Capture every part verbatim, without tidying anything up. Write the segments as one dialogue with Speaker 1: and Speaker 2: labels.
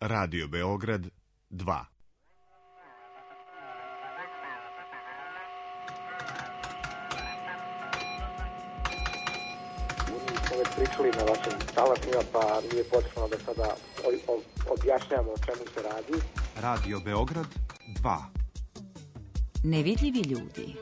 Speaker 1: Radio Beograd dva.
Speaker 2: Smo već pričali na vašim talasima, pa nije potrebno da sada objašnjamo o čemu se radi.
Speaker 1: Radio Beograd dva.
Speaker 3: Nevidljivi ljudi.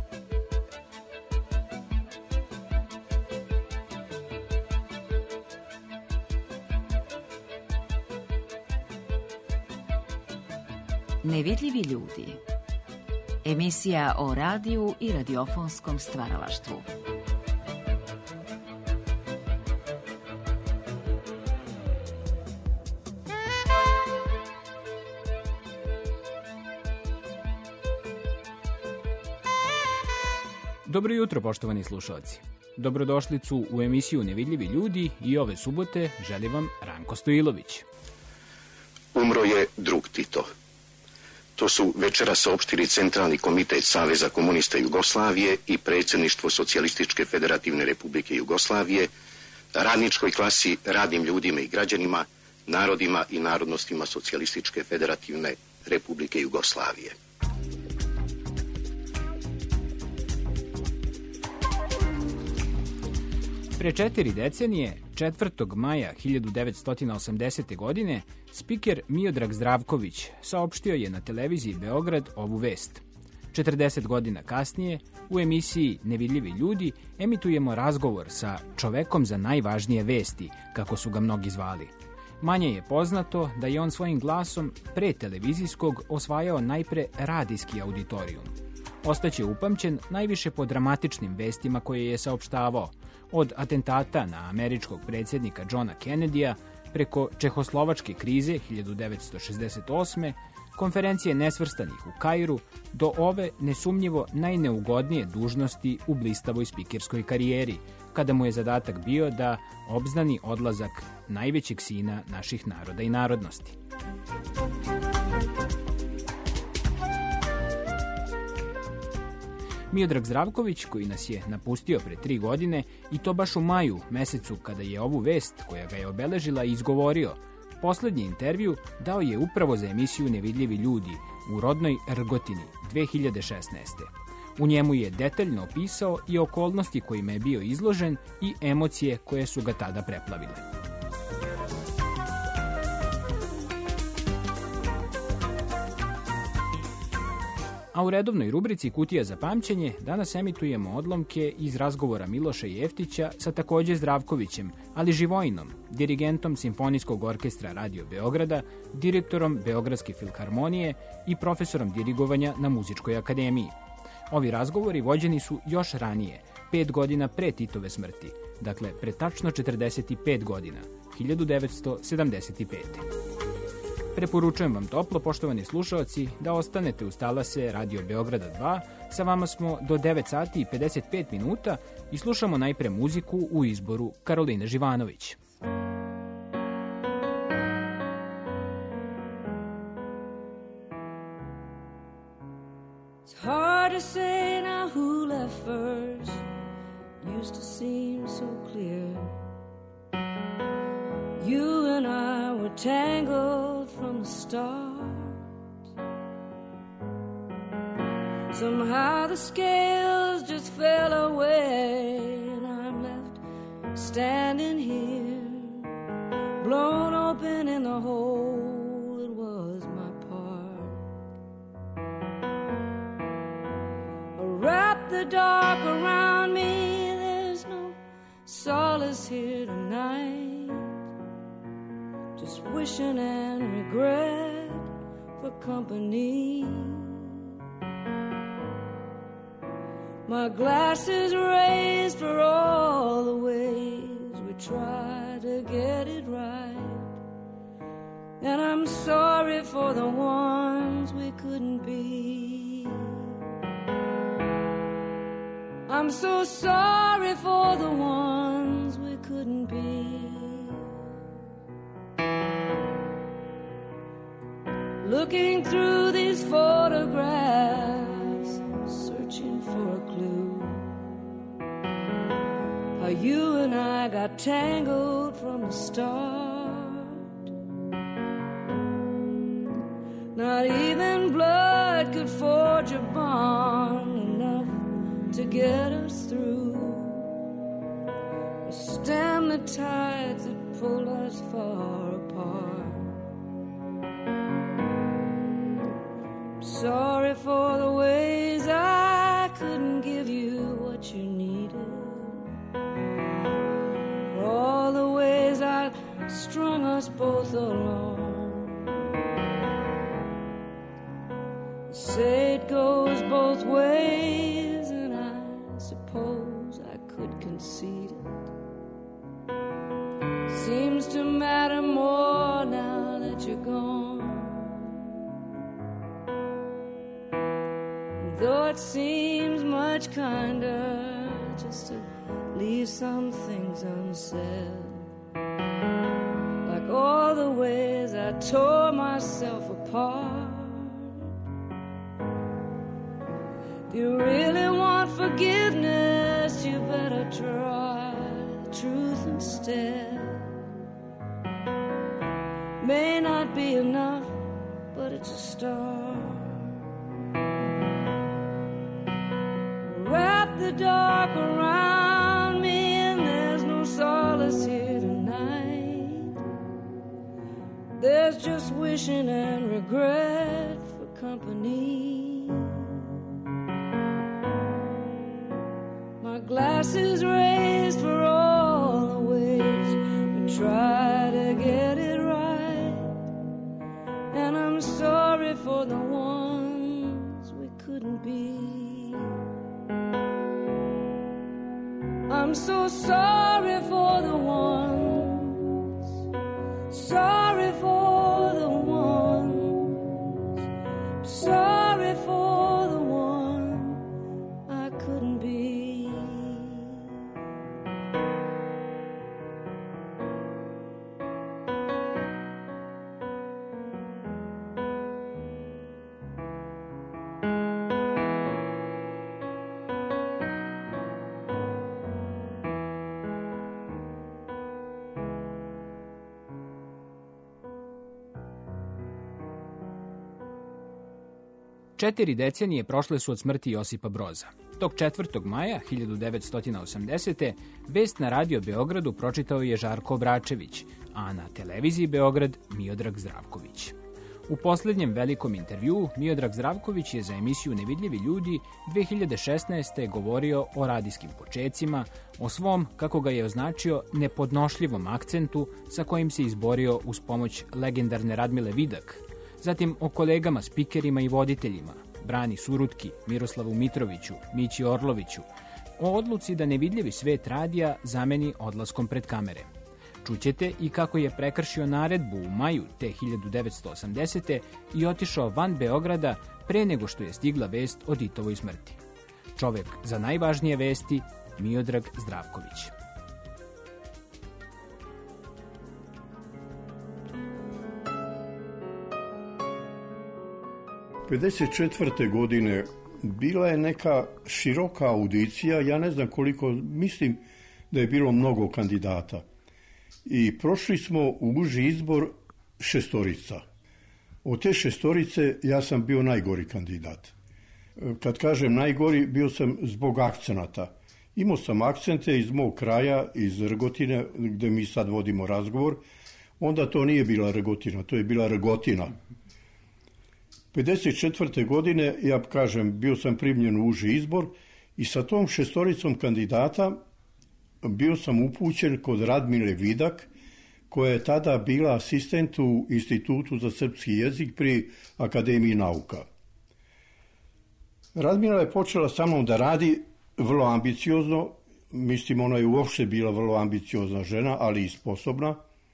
Speaker 3: Nevidljivi ljudi. Emisija o radiju i radiofonskom stvaralaštvu.
Speaker 4: Dobro jutro, poštovani slušalci. Dobrodošlicu u emisiju Nevidljivi ljudi i ove subote želi vam Ranko Stojilović.
Speaker 5: Umro je drug Tito. To su večeras saopštili Centralni komitet Saveza komunista Jugoslavije i predsjedništvo Socijalističke federativne republike Jugoslavije, radničkoj klasi, radnim ljudima i građanima, narodima i narodnostima Socijalističke federativne republike Jugoslavije.
Speaker 4: Pre četiri decenije, četvrtog maja hiljadu devetsto osamdesete. godine, spiker Miodrag Zdravković saopštio je na televiziji Beograd ovu vest. četrdeset godina kasnije, u emisiji Nevidljivi ljudi emitujemo razgovor sa čovekom za najvažnije vesti, kako su ga mnogi zvali. Manje je poznato da je on svojim glasom pre televizijskog osvajao najpre radijski auditorijum. Ostaće upamćen najviše po dramatičnim vestima koje je saopštavao, od atentata na američkog predsjednika Johna Kennedyja preko čehoslovačke krize hiljadu devetsto šezdeset osme. konferencije nesvrstanih u Kairu, do ove nesumnjivo najneugodnije dužnosti u blistavoj spikerskoj karijeri, kada mu je zadatak bio da obznani odlazak najvećeg sina naših naroda i narodnosti. Miodrag Zdravković, koji nas je napustio pre tri godine, i to baš u maju, mesecu kada je ovu vest, koja ga je obeležila, izgovorio, poslednji intervju dao je upravo za emisiju Nevidljivi ljudi u rodnoj Rgotini dve hiljade šesnaeste. U njemu je detaljno opisao i okolnosti kojima je bio izložen i emocije koje su ga tada preplavile. A u redovnoj rubrici Kutija za pamćenje danas emitujemo odlomke iz razgovora Miloša Jeftića sa takođe Zdravkovićem, ali Živojinom, dirigentom Simfonijskog orkestra Radio Beograda, direktorom Beogradske filharmonije i profesorom dirigovanja na Muzičkoj akademiji. Ovi razgovori vođeni su još ranije, pet godina pre Titove smrti, dakle pre tačno četrdeset pet godina, hiljadu devetsto sedamdeset pete. Preporučujem vam toplo, poštovani slušalci, da ostanete uz talase Radio Beograda dva. Sa vama smo do devet sati i pedeset pet minuta i slušamo najpre muziku u izboru Karoline Živanović.
Speaker 6: It's hard to say now who left first. Used to seem so clear. You and I were tangled from the start. Somehow the scales just fell away, and I'm left standing here, blown open in the hole that was my part. Wrap the dark around me, there's no solace here tonight. Just wishing and regret for company. My glass is raised for all the ways we try to get it right. And I'm sorry for the ones we couldn't be. I'm so sorry for the ones we couldn't be. Looking through these photographs, searching for a clue. How you and I got tangled from the start. Not even blood could forge a bond enough to get us through, or stem the tides that pull us far apart. I'm sorry for the ways I couldn't give you what you needed, for all the ways I strung us both along. Say it goes both ways, and I suppose I could concede it. Seems to matter more now that you're gone. Though it seems much kinder just to leave some things unsaid, like all the ways I tore myself apart. If you really want forgiveness, you better try the truth instead. May not be enough, but it's a start. Wrap the dark around me, and there's no solace here tonight. There's just wishing and regret for company. Glass is raised for all the ways we try to get it right, and I'm sorry for the ones we couldn't be. I'm so sorry for the ones, sorry for the ones, sorry for the one I couldn't be.
Speaker 4: Četiri decenije prošle su od smrti Josipa Broza. Tog četvrtog maja hiljadu devetsto osamdesete. vest na Radio Beogradu pročitao je Žarko Obračević, a na televiziji Beograd Miodrag Zdravković. U posljednjem velikom intervjuu Miodrag Zdravković je za emisiju Nevidljivi ljudi dve hiljade šesnaeste. govorio o radijskim počecima, o svom, kako ga je označio, nepodnošljivom akcentu sa kojim se izborio uz pomoć legendarne Radmile Vidak, zatim o kolegama, spikerima i voditeljima, Brani Surutki, Miroslavu Mitroviću, Mići Orloviću, o odluci da Nevidljivi svet radija zameni odlaskom pred kamere. Čućete i kako je prekršio naredbu u maju te hiljadu devetsto osamdesete. i otišao van Beograda pre nego što je stigla vest o Titovoj smrti. Čovek za najvažnije vesti, Miodrag Zdravković.
Speaker 7: pedeset četvrte. godine bila je neka široka audicija, ja ne znam koliko, mislim da je bilo mnogo kandidata. I prošli smo u uži izbor šestorica. Od te šestorice ja sam bio najgori kandidat. Kad kažem najgori, bio sam zbog akcenata. Imao sam akcente iz mog kraja, iz Rgotine, gde mi sad vodimo razgovor. Onda to nije bila Rgotina, to je bila Rgotina. pedeset četvrte. godine, ja kažem, bio sam primljen u uži izbor i sa tom šestoricom kandidata bio sam upućen kod Radmile Vidak, koja je tada bila asistent u Institutu za srpski jezik pri Akademiji nauka. Radmila je počela sa mnom da radi vrlo ambiciozno, mislim ona je uopšte bila vrlo ambiciozna žena, ali i sposobna.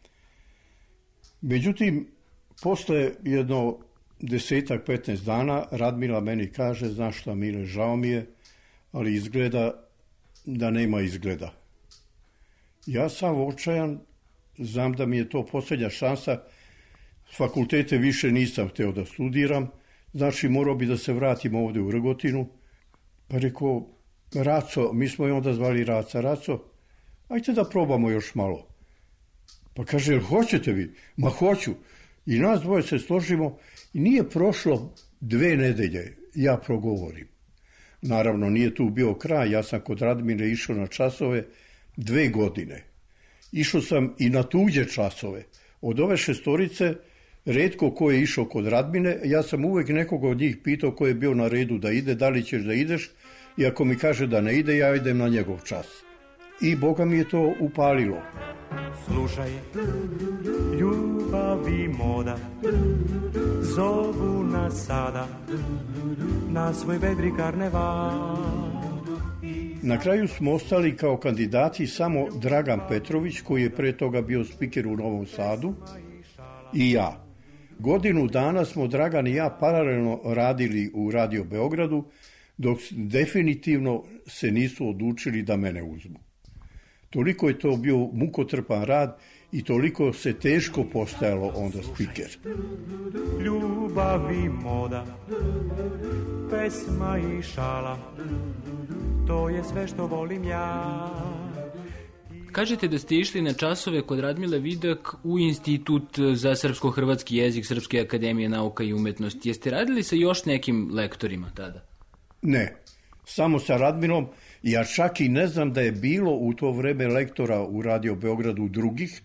Speaker 7: Međutim, posle jedno desetak, petnaest dana, Radmila meni kaže, znaš šta Mile, žao mi je, ali izgleda da nema izgleda. Ja sam očajan, znam da mi je to posljednja šansa, fakultete više nisam hteo da studiram, znači morao bi da se vratim ovde u Rgotinu. Pa rekao, Raco, mi smo je onda zvali Raca, Raco, ajte da probamo još malo. Pa kaže, jel hoćete vi? Ma hoću. I nas dvoje se složimo i nije prošlo dve nedelje, ja progovorim. Naravno, nije tu bio kraj, ja sam kod Radmile išao na časove dve godine. Išao sam i na tuđe časove. Od ove šestorice, retko ko je išao kod Radmile, ja sam uvek nekoga od njih pitao ko je bio na redu da ide, da li ćeš da ideš, i ako mi kaže da ne ide, ja idem na njegov čas. I Boga mi je to upalilo.
Speaker 8: Slušaj, ljubavi moda, zovu nas sada na svoj vedri karneval.
Speaker 7: Na kraju smo ostali kao kandidati samo Dragan Petrović, koji je pre toga bio spiker u Novom Sadu, i ja. Godinu dana smo Dragan i ja paralelno radili u Radio Beogradu, dok definitivno se nisu odlučili da mene uzmu. Toliko je to bio mukotrpan rad i toliko se teško postajalo onda spiker.
Speaker 8: Ljubavi moda, pesma i šala, to je sve što volim ja.
Speaker 4: Kažete da ste išli na časove kod Radmile Vidak u Institut za srpsko-hrvatski jezik Srpske akademije nauka i umetnosti. Jeste radili sa još nekim lektorima tada?
Speaker 7: Ne, samo sa Radmilom. Ja čak i ne znam da je bilo u to vreme lektora u Radio Beogradu drugih,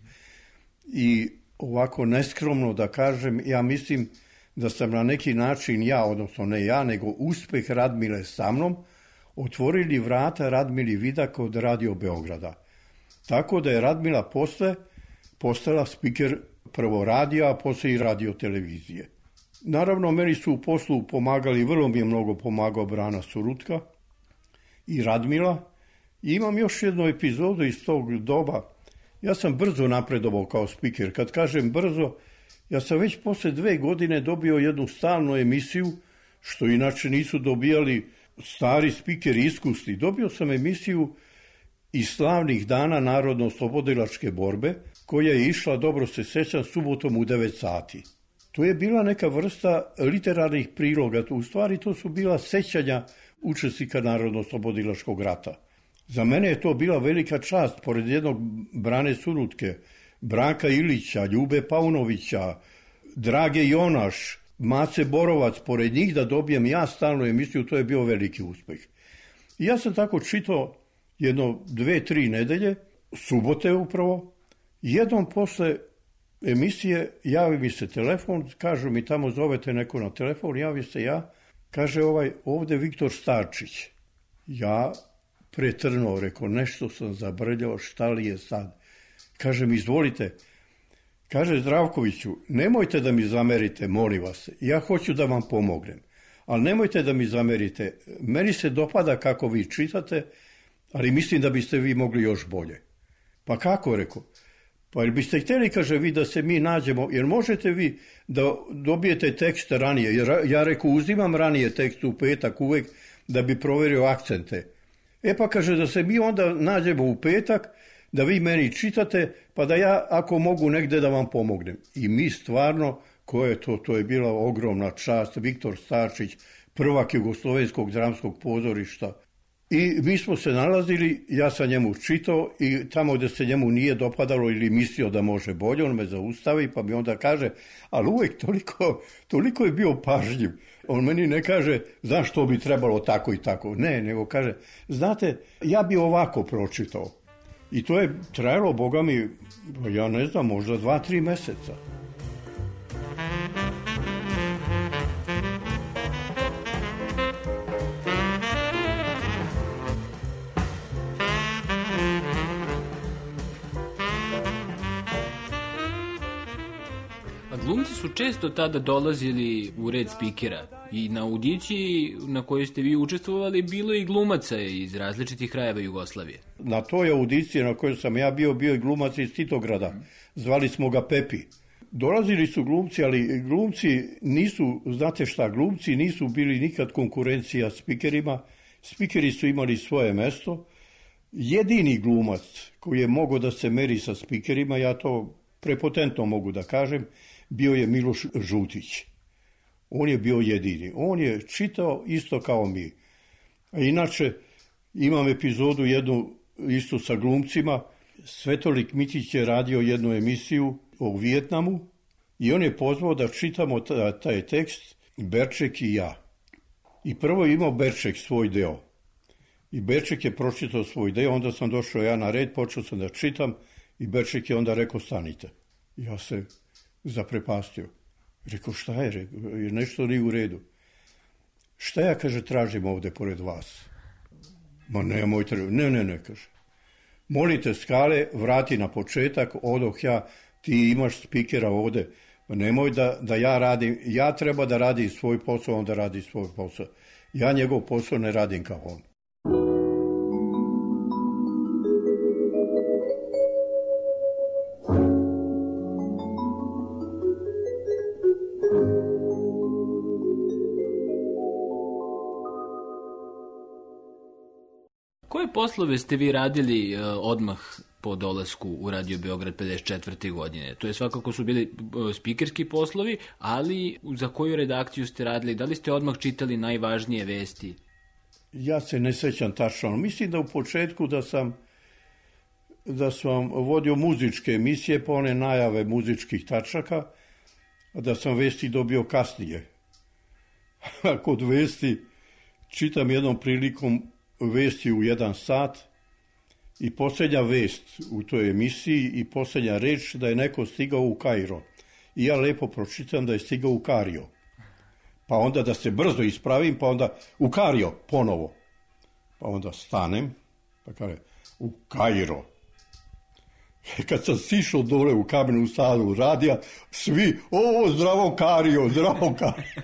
Speaker 7: i ovako neskromno da kažem, ja mislim da sam na neki način ja, odnosno ne ja, nego uspeh Radmile sa mnom, otvorili vrata Radmili Vidak od Radio Beograda. Tako da je Radmila posle postala spiker prvo radija, a posle i radio televizije. Naravno, meni su u poslu pomagali, vrlo mi je mnogo pomagao Brana Surutka i Radmila. I imam još jednu epizodu iz tog doba. Ja sam brzo napredovao kao spiker. Kad kažem brzo, ja sam već posle dve godine dobio jednu stalnu emisiju, što inače nisu dobijali stari spikeri iskusni. Dobio sam emisiju iz slavnih dana Narodno-oslobodilačke borbe, koja je išla, dobro se sećam, subotom u devet sati. To je bila neka vrsta literarnih priloga. U stvari to su bila sećanja učesnika Narodno-oslobodilačkog rata. Za mene je to bila velika čast, pored jednog Brane Surutke, Branka Ilića, Ljube Paunovića, Drage Jonaš, Mace Borovac, pored njih da dobijem ja stalnu emisiju, to je bio veliki uspeh. I ja sam tako čitao jedno dve, tri nedelje, subote upravo, jednom posle emisije javi mi se telefon, kažu mi tamo zovete neko na telefon, javi se ja, kaže ovaj ovde Viktor Starčić. Ja pretrnuo, rekao, nešto sam zabrljao, šta li je sad? Kaže mi, izvolite. Kaže, Zdravkoviću, nemojte da mi zamerite, molim vas, ja hoću da vam pomognem, ali nemojte da mi zamerite, meni se dopada kako vi čitate, ali mislim da biste vi mogli još bolje. Pa kako, rekao? Pa jer biste htjeli, kaže, vi da se mi nađemo, jer možete vi da dobijete tekst ranije, jer ja, rekao, uzimam ranije tekst u petak uvek da bi proverio akcente. E pa kaže da se mi onda nađemo u petak, da vi meni čitate, pa da ja ako mogu negde da vam pomognem. I mi stvarno, ko je to, to je bila ogromna čast, Viktor Starčić, prvak Jugoslovenskog dramskog pozorišta. I mi smo se nalazili, ja sam njemu čitao i tamo gde se njemu nije dopadalo ili mislio da može bolje, on me zaustavi pa mi onda kaže, ali uvek toliko, toliko je bio pažljiv. On meni ne kaže, znaš što bi trebalo tako i tako. Ne, nego kaže, znate, ja bi ovako pročitao. I to je trajalo, Boga mi, ja ne znam, možda dva, tri meseca.
Speaker 4: Glumci su često tada dolazili u red spikera i na audiciji na kojoj ste vi učestvovali bilo i glumaca iz različitih krajeva Jugoslavije.
Speaker 7: Na toj audiciji na kojoj sam ja bio, bio i glumac iz Titograda. Zvali smo ga Pepi. Dolazili su glumci, ali glumci nisu, znate šta, glumci nisu bili nikad konkurencija spikerima. Spikeri su imali svoje mesto. Jedini glumac koji je mogao da se meri sa spikerima, ja to prepotentno mogu da kažem, bio je Miloš Žutić. On je bio jedini. On je čitao isto kao mi. A inače, imam epizodu jednu isto sa glumcima. Svetolik Mitić je radio jednu emisiju o Vijetnamu i on je pozvao da čitamo taj tekst Berček i ja. I prvo je imao Berček svoj deo. I Berček je pročitao svoj deo, onda sam došao ja na red, počeo sam da čitam i Berček je onda rekao stanite. Ja se zaprepastio. Rekao šta je, rekao, nešto nije u redu. Šta ja, kaže, tražim ovde pored vas? Ma nemojte, ne, ne, ne, kaže. Molite Skale, vrati na početak, odoh ja, ti imaš spikera ovde. Ma nemoj da, da ja radim, ja treba da radim svoj posao, on da radi svoj posao. Ja njegov posao ne radim kao on.
Speaker 4: Koje poslove ste vi radili uh, odmah po dolasku u Radio Beograd pedeset četvrte godine? To je svakako su bili uh, spikerski poslovi, ali za koju redakciju ste radili? Da li ste odmah čitali najvažnije vesti?
Speaker 7: Ja se ne sećam tačno. Mislim da u početku da sam da sam vodio muzičke emisije, pa one najave muzičkih tačaka, a da sam vesti dobio kasnije. A kod vesti čitam jednom prilikom vesti u jedan sat i posljednja vest u toj emisiji i posljednja reč da je neko stigao u Kairo. I ja lepo pročitam da je stigao u Kario. Pa onda da se brzo ispravim, pa onda u Kario ponovo. Pa onda stanem, pa kaže, u Kairo. Kad sam sišao dole u kamenu salu radija, svi, o, zdravo Kario, zdravo Kario.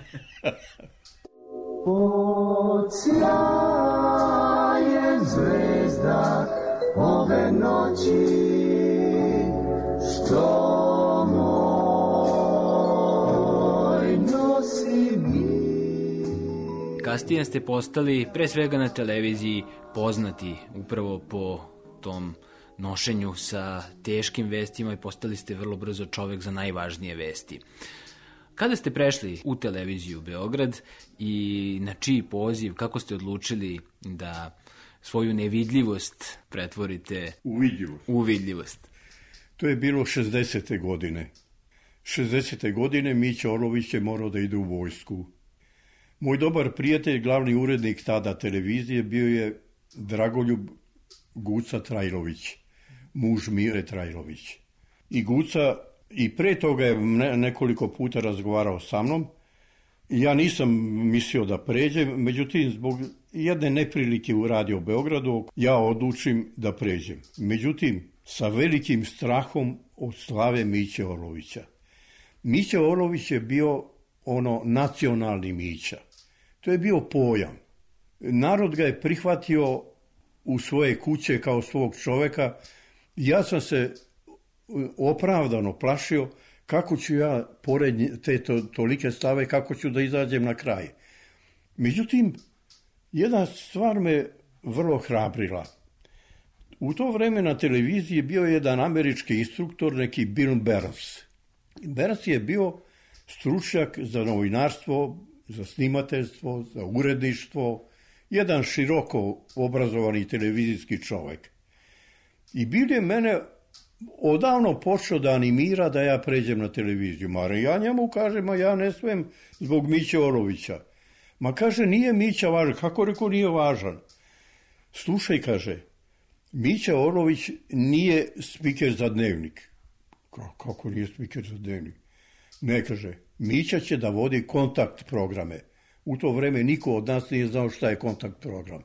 Speaker 9: Pod sjajem zvezda ove noći, što moj nosi mi.
Speaker 4: Kasnije ste postali, pre svega na televiziji, poznati upravo po tom nošenju sa teškim vestima i postali ste vrlo brzo čovek za najvažnije vesti. Kada ste prešli u televiziju Beograd i na čiji poziv, kako ste odlučili da svoju nevidljivost pretvorite
Speaker 7: u vidljivost?
Speaker 4: U vidljivost.
Speaker 7: To je bilo šezdesete godine. šezdesete godine Mića Orlović je morao da ide u vojsku. Moj dobar prijatelj, glavni urednik tada televizije, bio je Dragoljub Guca Trajlović, muž Mire Trajlović. I Guca i pre toga je nekoliko puta razgovarao sa mnom. Ja nisam mislio da pređem, međutim, zbog jedne neprilike u Radio Beogradu, ja odlučim da pređem. Međutim, sa velikim strahom od slave Miće Orlovića. Mića Orlović je bio ono nacionalni Mića. To je bio pojam. Narod ga je prihvatio u svoje kuće kao svog čoveka. Ja sam se opravdano plašio kako ću ja, pored te to, tolike slave, kako ću da izađem na kraj. Međutim, jedna stvar me vrlo hrabrila. U to vreme na televiziji bio je jedan američki instruktor, neki Bill Burns. Burns je bio stručnjak za novinarstvo, za snimateljstvo, za uredništvo, jedan široko obrazovani televizijski čovek. I Bill je mene odavno počeo da animira da ja pređem na televiziju. Ma ja njemu kažem, ma ja ne smem zbog Miće Orlovića. Ma kaže, nije Mića važan. Kako rekao nije važan? Slušaj, kaže, Mića Orlović nije spiker za dnevnik. Kako nije spiker za dnevnik? Ne, kaže, Mića će da vodi kontakt programe. U to vreme niko od nas nije znao šta je kontakt program.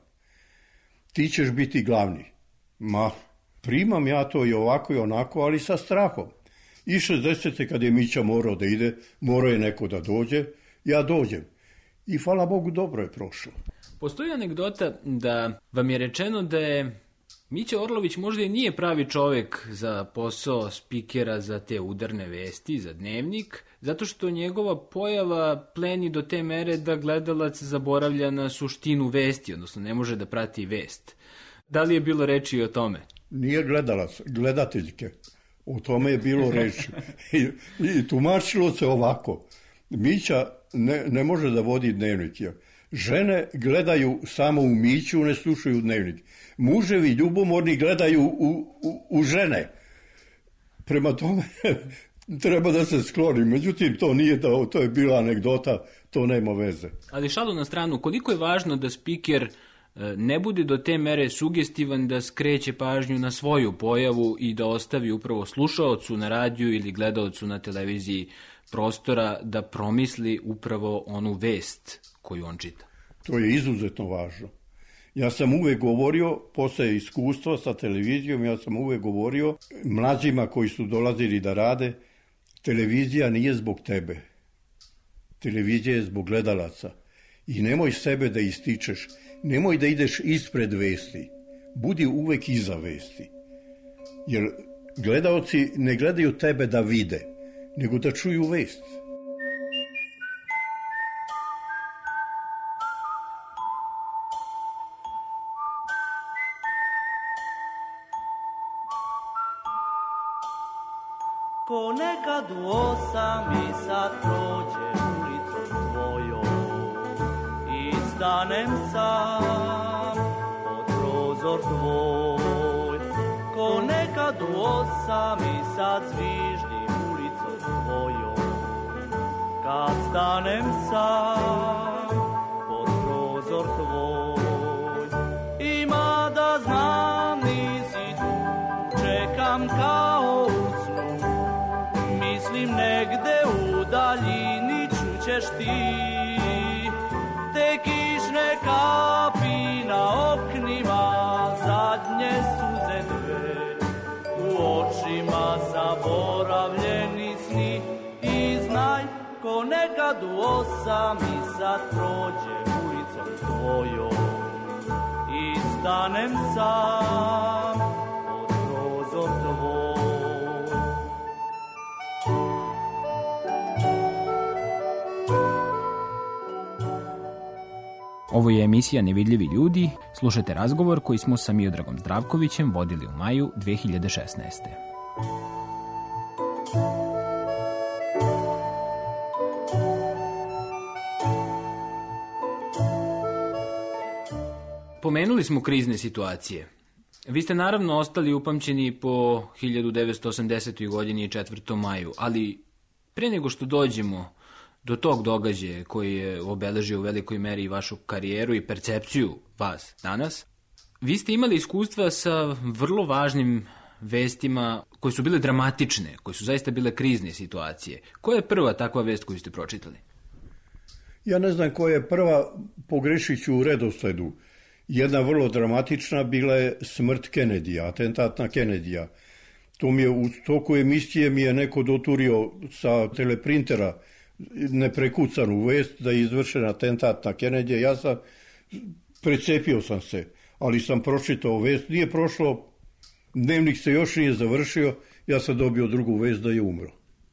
Speaker 7: Ti ćeš biti glavni. Ma, primam ja to i ovako i onako, ali sa strahom. I šezdesete kad je Mića morao da ide, morao je neko da dođe, ja dođem. I hvala Bogu, dobro je prošlo.
Speaker 4: Postoji anegdota da vam je rečeno da je Mića Orlović možda i nije pravi čovek za posao spikera za te udarne vesti, za dnevnik, zato što njegova pojava pleni do te mere da gledalac zaboravlja na suštinu vesti, odnosno ne može da prati vest. Da li je bilo reči o tome?
Speaker 7: Nije gledalac, gledateljke. O tome je bilo reči. I, i tumačilo se ovako. Mića ne, ne može da vodi dnevnik. Žene gledaju samo u Miću, ne slušaju dnevnik. Muževi ljubomorni gledaju u, u, u žene. Prema tome, treba da se skloni. Međutim, to nije, da, to je bila anegdota, to nema veze.
Speaker 4: Ali šalu na stranu, koliko je važno da spiker ne bude do te mere sugestivan da skreće pažnju na svoju pojavu i da ostavi upravo slušaocu na radiju ili gledaocu na televiziji prostora da promisli upravo onu vest koju on čita?
Speaker 7: To je izuzetno važno. Ja sam uvek govorio, posle iskustva sa televizijom, ja sam uvek govorio mlađima koji su dolazili da rade, televizija nije zbog tebe. Televizija je zbog gledalaca. I nemoj sebe da ističeš, nemoj da ideš ispred vesti. Budi uvek iza vesti. Jer gledaoci ne gledaju tebe da vide, nego da čuju vest.
Speaker 10: Ko nekad u osam i sad prođe ulicom tvojom i stanem sam pod prozor tvoj. Ko nekad u osam i sad zviždim ulicom tvojom kad stanem sam pod prozor tvoj. Ima da znam nisi tu, čekam kao u snu. Mislim negde u daljini čućeš ti te kišne kapi na oknima, zadnje suze dve u očima, zaboravljeni sni. I znaj, ko nekad u osam i sad prođe ulicom tvojom i stanem sam pod prozor tvoj.
Speaker 4: Ovo je emisija Nevidljivi ljudi. Slušajte razgovor koji smo sa Miodragom Zdravkovićem vodili u maju dve hiljade šesnaeste. Pomenuli smo krizne situacije. Vi ste naravno ostali upamćeni po hiljadu devetsto osamdesetoj godini i četvrtom maju, ali pre nego što dođemo do tog događaja koji je obeležio u velikoj meri vašu karijeru i percepciju vas danas, vi ste imali iskustva sa vrlo važnim vestima koje su bile dramatične, koje su zaista bile krizne situacije. Koja je prva takva vest koju ste pročitali?
Speaker 7: Ja ne znam koja je prva, pogrešit ću u redosledu. Jedna vrlo dramatična bila je smrt Kennedyja, atentat na Kennedyja. To mi je u toku emisije mi je neko doturio sa teleprintera neprekucanu vest da je izvršen atentat na Kennedyja. Ja sam, precepio sam se, ali sam pročitao vest. Nije prošlo, dnevnik se još nije završio, ja sam dobio drugu vest da je umro.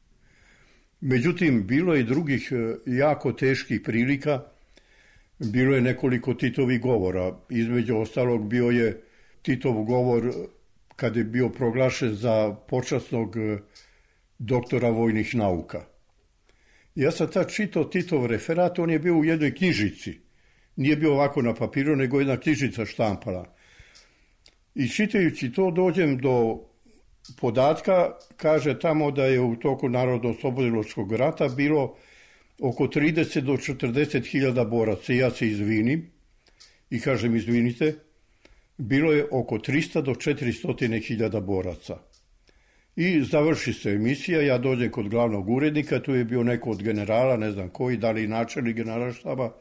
Speaker 7: Međutim, bilo je drugih jako teških prilika. Bilo je nekoliko Titovih govora. Između ostalog bio je Titov govor kad je bio proglašen za počasnog doktora vojnih nauka. Ja sam tad čitao Titov referat, on je bio u jednoj knjižici. Nije bio ovako na papiru, nego jedna knjižica štampala. I čitajući to dođem do podatka, kaže tamo da je u toku Narodno-oslobodilačkog rata bilo oko trideset do četrdeset hiljada boraca. Ja se izvinim i kažem izvinite, bilo je oko trista do četiristo hiljada boraca. I završi se emisija, ja dođem kod glavnog urednika, tu je bio neko od generala, ne znam koji, da li načelnik generalštaba,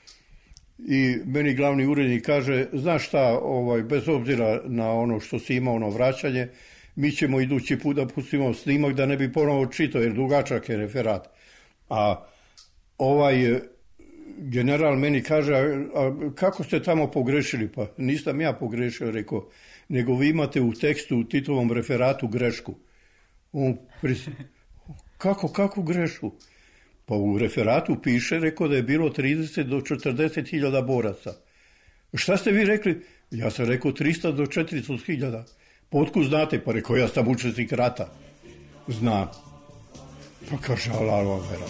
Speaker 7: i meni glavni urednik kaže, znaš šta, ovaj, bez obzira na ono što si imao, ono vraćanje, mi ćemo idući put da pustimo snimak da ne bi ponovo čitao, jer dugačak je referat. A ovaj general meni kaže, a kako ste tamo pogrešili? Pa nisam ja pogrešio, rekao, nego vi imate u tekstu, u Titovom referatu grešku. On pris... Kako, kakvu grešku? Pa u referatu piše, rekao da je bilo trideset do četrdeset hiljada boraca. Šta ste vi rekli? Ja sam rekao trista do četiristo hiljada. Pa otkud znate? Pa rekao, ja sam učesnik rata. Znam. Pa kaže, alala vera.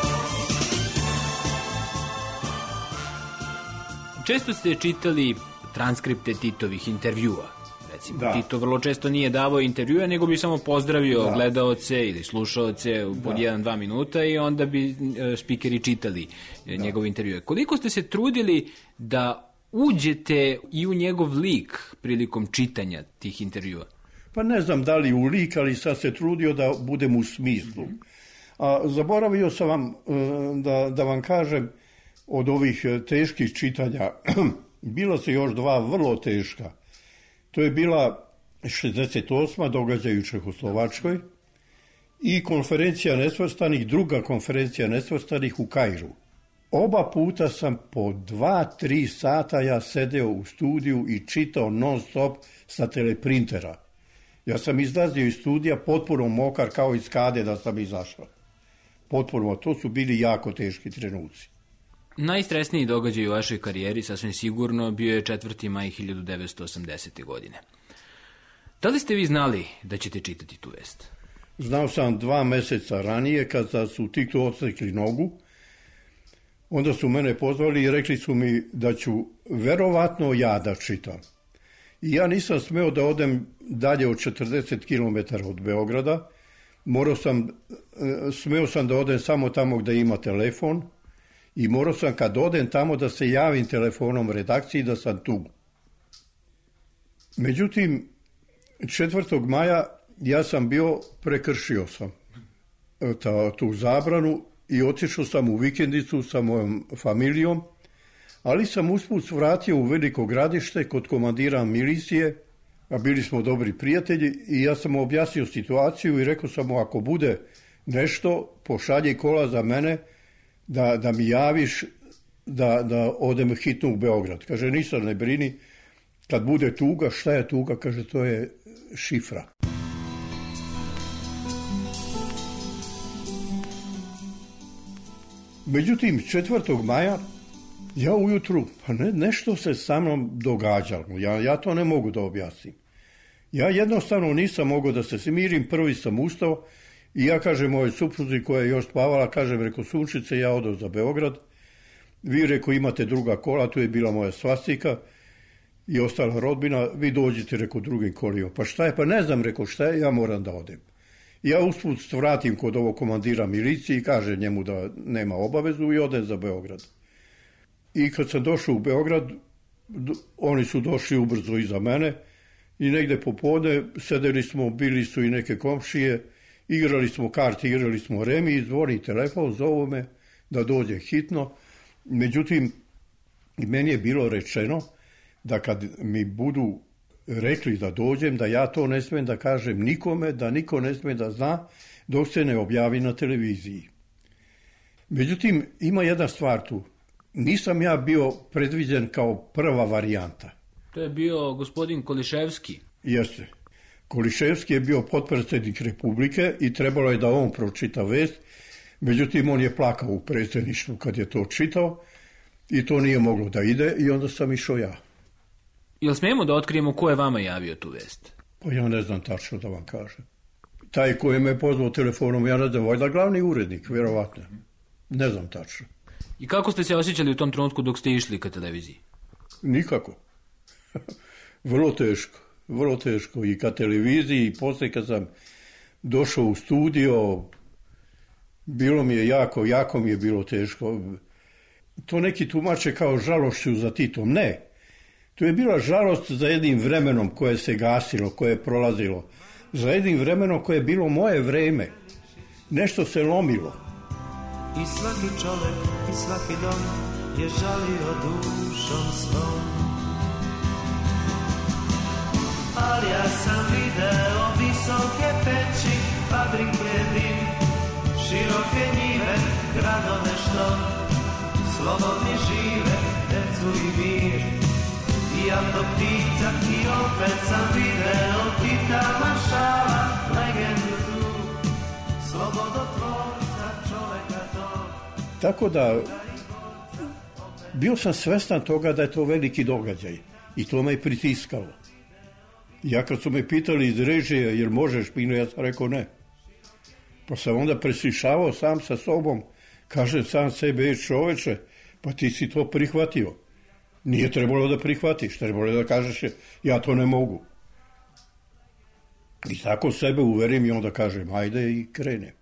Speaker 4: Često ste čitali transkripte Titovih intervjua. Recimo,
Speaker 7: Da.
Speaker 4: Tito vrlo često nije davao intervjue, nego bi samo pozdravio
Speaker 7: Da.
Speaker 4: gledaoce ili slušaoce pod
Speaker 7: Da.
Speaker 4: jedan, dva minuta i onda bi e, spikeri čitali e, njegove intervjue. Koliko ste se trudili da uđete i u njegov lik prilikom čitanja tih intervjua?
Speaker 7: Pa ne znam da li u lik, ali sad se trudio da budem u smislu. A zaboravio sam vam e, da, da vam kažem od ovih e, teških čitanja, bilo se još dva vrlo teška. To je bila šezdeset osma događaj u Čehoslovačkoj i konferencija nesvrstanih, druga konferencija nesvrstanih u Kairu. Oba puta sam po dva, tri sata ja sedeo u studiju i čitao non stop sa teleprintera. Ja sam izlazio iz studija potpuno mokar kao iz kade da sam izašao. Potpuno, to su bili jako teški trenuci.
Speaker 4: Najstresniji događaj u vašoj karijeri, sasvim sigurno, bio je četvrti maj hiljadu devetsto osamdesete. godine. Da li ste vi znali da ćete čitati tu vest?
Speaker 7: Znao sam dva meseca ranije, kada su Tito odsekli nogu, onda su mene pozvali i rekli su mi da ću verovatno ja da čitam. I ja nisam smeo da odem dalje od četrdeset kilometara od Beograda. Morao sam, smeo sam da odem samo tamo gde ima telefon i morao sam kad odem tamo da se javim telefonom redakciji da sam tu. Međutim, četvrtog maja ja sam bio, prekršio sam ta, tu zabranu i otišao sam u vikendicu sa mojom familijom, ali sam usput vratio u Veliko Gradište kod komandira milicije, a bili smo dobri prijatelji i ja sam mu objasnio situaciju i rekao sam mu ako bude nešto, pošalji kola za mene da, da mi javiš da, da odem hitno u Beograd. Kaže, nisam, ne brini, kad bude tuga, šta je tuga? Kaže, to je šifra. Međutim, četvrtog maja ja ujutru, pa ne, nešto se sa mnom događalo. Ja, ja to ne mogu da objasnim. Ja jednostavno nisam mogao da se smirim, prvi sam ustao i ja kažem mojoj supruzi koja je još spavala, kažem, reko sunčice, ja odao za Beograd. Vi, reko, imate druga kola, tu je bila moja svastika i ostala rodbina, vi dođite, reko, drugim kolima. Pa šta je? Pa ne znam, reko, šta je, ja moram da odem. Ja usput vratim kod ovog komandira milicije i kažem njemu da nema obavezu i odem za Beograd. I kad sam došao u Beograd, oni su došli ubrzo iza mene i negde popodne sedeli smo, bili su i neke komšije, igrali smo karte, igrali smo remi i zvoni telefon, zovu me da dođe hitno. Međutim, meni je bilo rečeno da kad mi budu rekli da dođem, da ja to ne smem da kažem nikome, da niko ne sme da zna dok se ne objavi na televiziji. Međutim, ima jedna stvar tu. Nisam ja bio predviđen kao prva varijanta.
Speaker 4: To je bio gospodin Koliševski.
Speaker 7: Jeste. Koliševski je bio potpredsjednik Republike i trebalo je da on pročita vest. Međutim, on je plakao u predsjedništvu kad je to čitao i to nije moglo da ide i onda sam išao ja.
Speaker 4: Jel smijemo da otkrijemo ko je vama javio tu vest?
Speaker 7: Pa ja ne znam tačno da vam kažem. Taj koji me je pozvao telefonom, ja ne znam, valjda glavni urednik, vjerovatno. Ne znam tačno.
Speaker 4: I kako ste se osjećali u tom trenutku dok ste išli ka televiziji?
Speaker 7: Nikako. Vrlo teško, vrlo teško. I ka televiziji, i poslije kad sam došao u studio, bilo mi je jako, jako mi je bilo teško. To neki tumače kao žalošću za Titom. Ne. To je bila žalost za jednim vremenom koje se gasilo, koje je prolazilo. Za jednim vremenom koje je bilo moje vreme. Nešto se lomilo.
Speaker 11: I svaki čovek i svaki dom je žalio dušom svom. Ali ja sam video visoke peći, fabrike dim, široke njive, gradove što slobodni žive, decu i mir. I ja do ptica i opet sam video Tita maršala, legendu tu, slobodotvorca čoveka to.
Speaker 7: Tako da, bio sam svestan toga da je to veliki događaj i to me je pritiskalo. Ja kad su me pitali iz režije, jer možeš Pino, ja sam rekao ne. Pa sam onda preslišavao sam sa sobom, kažem sam sebe, čoveče, pa ti si to prihvatio. Nije trebalo da prihvatiš, trebalo je da kažeš ja to ne mogu. I tako sebe uverim i onda kažem ajde i krenem.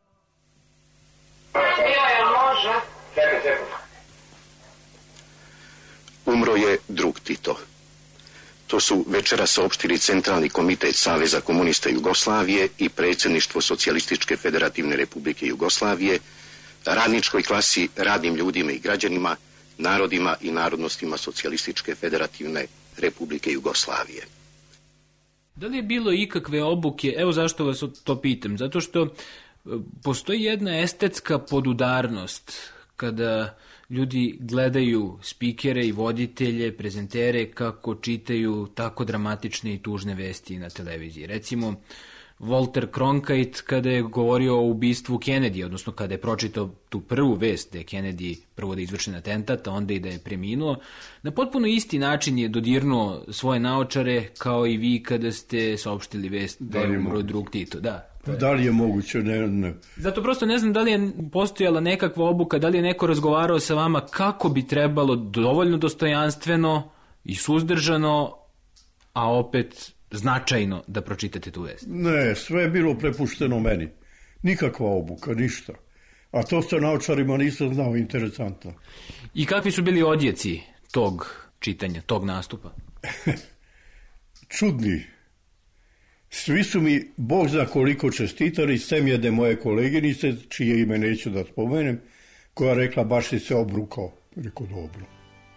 Speaker 5: Umro je drug Tito. To su večera saopštili Centralni komitet Saveza komunista Jugoslavije i predsjedništvo Socijalističke federativne republike Jugoslavije, radničkoj klasi, radnim ljudima i građanima, narodima i narodnostima Socijalističke federativne republike Jugoslavije.
Speaker 4: Da li je bilo ikakve obuke, evo zašto vas to pitam, zato što postoji jedna estetska podudarnost kada ljudi gledaju spikere i voditelje, prezentere kako čitaju tako dramatične i tužne vesti na televiziji. Recimo, Walter Cronkite kada je govorio o ubistvu Kennedy, odnosno kada je pročitao tu prvu vest da je Kennedy prvo da je izvršen atentat, a onda i da je preminuo, na potpuno isti način je dodirnuo svoje naočare kao i vi kada ste saopštili vest da je umro drug Tito. Da.
Speaker 7: Da li je moguće? Ne, ne.
Speaker 4: Zato prosto ne znam da li je postojala nekakva obuka, da li je neko razgovarao sa vama kako bi trebalo dovoljno dostojanstveno i suzdržano, a opet značajno da pročitate tu vest.
Speaker 7: Ne, sve je bilo prepušteno meni. Nikakva obuka, ništa. A to sa naočarima nisam znao, interesantno.
Speaker 4: I kakvi su bili odjeci tog čitanja, tog nastupa?
Speaker 7: Čudni. Svi su mi, Bog zna koliko čestitali, sem jedne moje koleginice, čije ime neću da spomenem, koja rekla baš si se obrukao. Rekao dobro.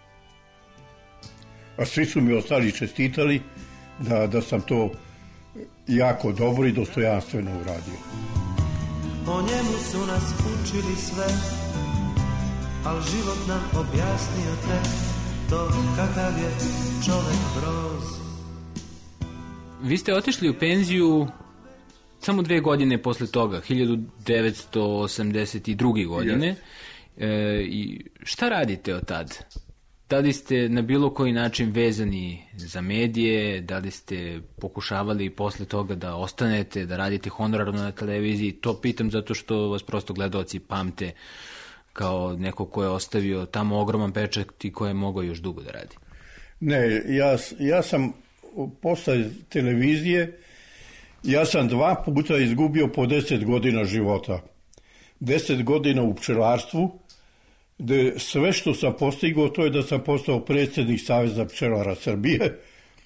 Speaker 7: A svi su mi ostali čestitali da, da sam to jako dobro i dostojanstveno uradio.
Speaker 11: O njemu su nas učili sve, al život nam objasnio tek to kakav je čovek broz.
Speaker 4: Vi ste otišli u penziju samo dve godine posle toga, hiljadu devetsto osamdeset druge. godine. E, i šta radite od tad? Da li ste na bilo koji način vezani za medije, da li ste pokušavali posle toga da ostanete, da radite honorarno na televiziji? To pitam zato što vas prosto gledaoci pamte kao neko ko je ostavio tamo ogroman pečat i ko je mogao još dugo da radi.
Speaker 7: Ne, ja, ja sam posle televizije, ja sam dva puta izgubio po deset godina života. Deset godina u pčelarstvu, gde sve što sam postigao, to je da sam postao predsjednik Saveza pčelara Srbije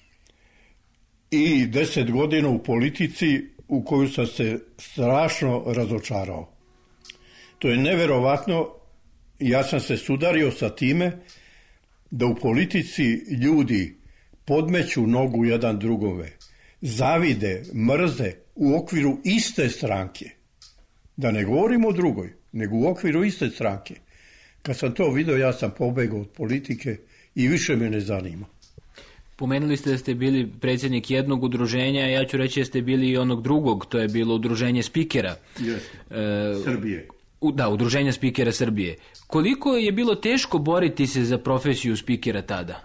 Speaker 7: i deset godina u politici u koju sam se strašno razočarao. To je neverovatno, ja sam se sudario sa time da u politici ljudi podmeću nogu jedan drugome, zavide, mrze u okviru iste stranke. Da ne govorimo o drugoj, nego u okviru iste stranke. Kad sam to video, ja sam pobegao od politike i više me ne zanima.
Speaker 4: Pomenuli ste da ste bili predsjednik jednog udruženja, ja ću reći da ste bili i onog drugog, to je bilo udruženje spikera.
Speaker 7: Yes. E, Srbije.
Speaker 4: U, da, udruženja spikera Srbije. Koliko je bilo teško boriti se za profesiju spikera tada?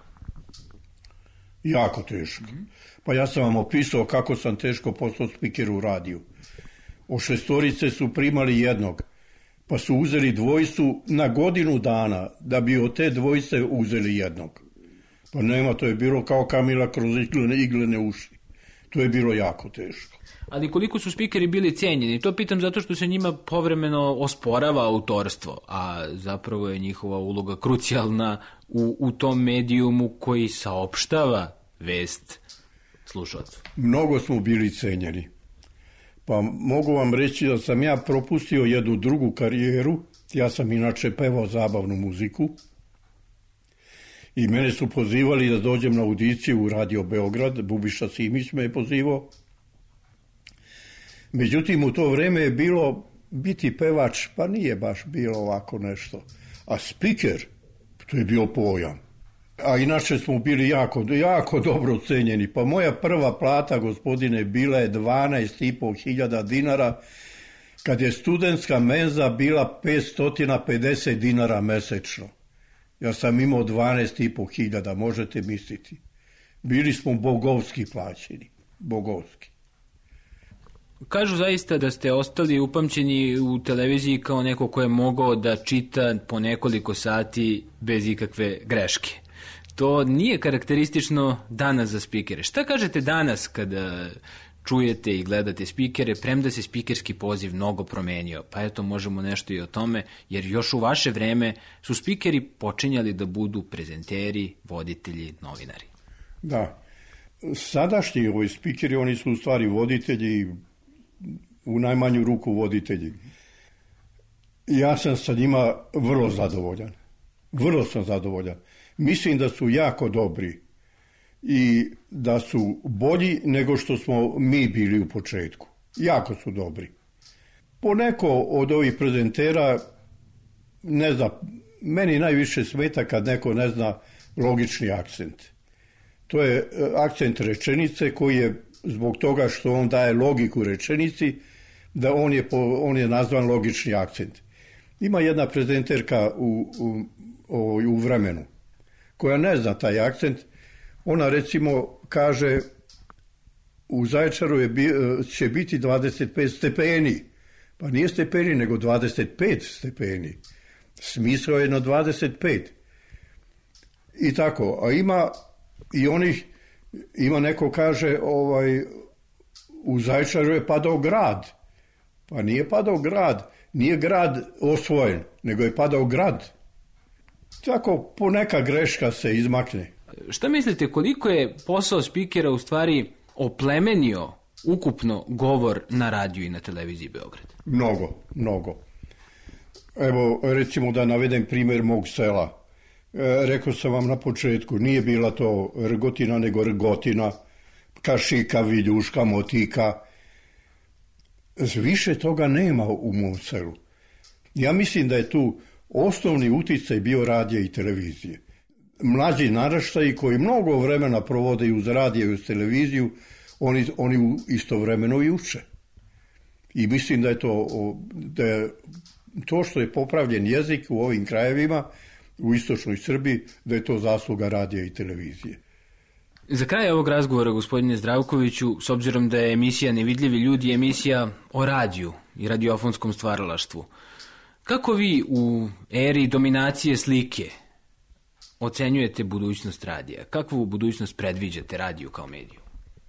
Speaker 7: Jako teško. Pa ja sam vam opisao kako sam teško postao spiker u radiju. O šestorice su primali jednog, pa su uzeli dvojicu na godinu dana da bi od te dvojice uzeli jednog. Pa nema, to je bilo kao Kamila kroz iglene, iglene uši. To je bilo jako teško.
Speaker 4: Ali koliko su spikeri bili cijenjeni? To pitam zato što se njima povremeno osporava autorstvo, a zapravo je njihova uloga krucijalna u, u tom medijumu koji saopštava vest slušalcu.
Speaker 7: Mnogo smo bili cenjeni. Pa mogu vam reći da sam ja propustio jednu drugu karijeru. Ja sam inače pevao zabavnu muziku. I mene su pozivali da dođem na audiciju u Radio Beograd. Bubiša Simić me je pozivao. Međutim, u to vreme je bilo biti pevač, pa nije baš bilo ovako nešto. A spiker, to je bio pojam. A inače smo bili jako, jako dobro cenjeni. Pa moja prva plata, gospodine, bila je dvanaest i po hiljada dinara, kad je studentska menza bila petsto pedeset dinara mesečno. Ja sam imao dvanaest i po hiljada, možete misliti. Bili smo bogovski plaćeni, bogovski.
Speaker 4: Kažu zaista da ste ostali upamćeni u televiziji kao neko ko je mogao da čita po nekoliko sati bez ikakve greške. To nije karakteristično danas za spikere. Šta kažete danas kada čujete i gledate spikere, premda se spikerski poziv mnogo promenio? Pa eto, možemo nešto i o tome, jer još u vaše vreme su spikeri počinjali da budu prezenteri, voditelji, novinari.
Speaker 7: Da. Sadašnji ovi spikeri, oni su u stvari voditelji, u najmanju ruku voditelji. Ja sam sa njima vrlo zadovoljan. Vrlo sam zadovoljan. Mislim da su jako dobri i da su bolji nego što smo mi bili u početku. Jako su dobri. Poneko od ovih prezentera, ne zna, meni najviše smeta kad neko ne zna logični akcent. To je akcent rečenice koji je zbog toga što on daje logiku rečenici, da on je, po, on je nazvan logični akcent. Ima jedna prezenterka u, u, u vremenu koja ne zna taj akcent. Ona recimo kaže u Zaječaru je, će biti dvadeset pet stepeni. Pa nije stepeni nego dvadeset pet stepeni. Smisao je na dvadeset pet. I tako. A ima i onih, ima neko kaže ovaj, u Zaječaru je padao grad. Pa nije padao grad. Nije grad osvojen, nego je padao grad. Tako poneka greška se izmakne.
Speaker 4: Šta mislite, koliko je posao spikera u stvari oplemenio ukupno govor na radiju i na televiziji Beograd?
Speaker 7: Mnogo, mnogo. Evo, recimo da navedem primjer mog sela. E, rekao sam vam na početku, nije bila to Rgotina, nego Rgotina, Kašika, Viljuška, Motika. Više toga nema u mom selu. Ja mislim da je tu osnovni uticaj bio radija i televizije. Mlađi naraštaji koji mnogo vremena provode uz radije i uz televiziju, oni, oni istovremeno i uče. I mislim da je to, da je to što je popravljen jezik u ovim krajevima, u istočnoj Srbiji, da je to zasluga radija i televizije.
Speaker 4: Za kraj ovog razgovora, gospodine Zdravkoviću, s obzirom da je emisija Nevidljivi ljudi emisija o radiju i radiofonskom stvaralaštvu, kako vi u eri dominacije slike ocenjujete budućnost radija? Kakvu budućnost predviđate radiju kao mediju?